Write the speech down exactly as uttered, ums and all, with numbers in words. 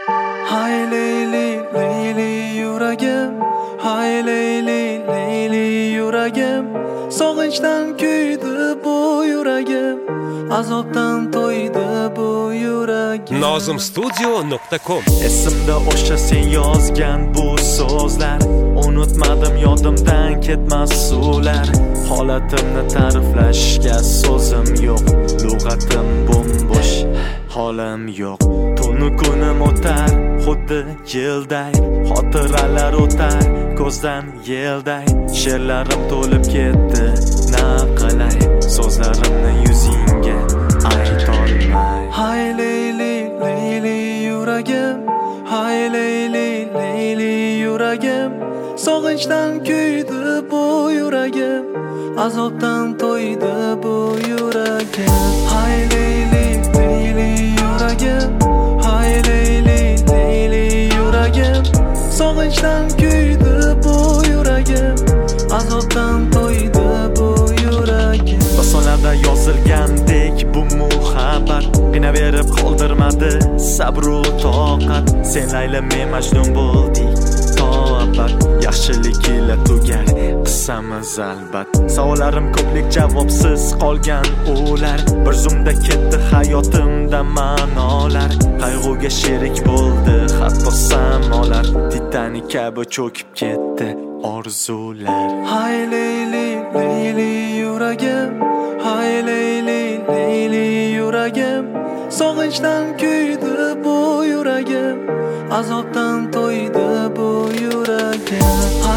Hay Leyli, Leyli yuragim, hay Leyli, Leyli yuragim, sog'inchdan kuydi bu yuragim, azobdan to'ydi bu yuragim. nozim studio nuqta com. Esimda o'sha sen yozgan bu so'zlar, unutmadim yodimdan ketmas suvlar. Holatimni ta'riflashga so'zim yo'q, lug'atim bo'mbo'sh, holim yo'q. Tunu kunim o'tar, xuddi yilday, xotiralar o'tar, ko'zdan yelday. She'rlarim to'lib ketdi, na qilay, so'zlarimni yuzingga aytolmay. Hay Leyli, Leyli yuragim, hay Leyli, Leyli yuragim, sog'inchdan kuydi bu yuragim, azobdan to'ydi bu yuragim. Hay Leyli, Leyli yuragim, hay Leyli, Leyli yuragim, sog'inchdan kuydi bu yuragim, azobdan to'ydi bu yuragim. Osonlarda yozilgandek bu muhabbat qiynaverib qoldirmadi sabru toqat. Sen Layla, men Majnun bo'ldik to abad, yaxshilik ila tugar qissamiz albat. Savollarim ko'plik, javobsiz qolgan ular, bir zumda ketdi hayotimda ma'nolar. Qayg'uga sherik bo'ldi hatto samolar, Titanik kabi cho'kib ketdi orzular. Hay Leyli, Leyli yuragim, hay Leyli, Leyli yuragim, sog'inchdan kuydi bu yuragim, azobdan to'ydi bu yuragim.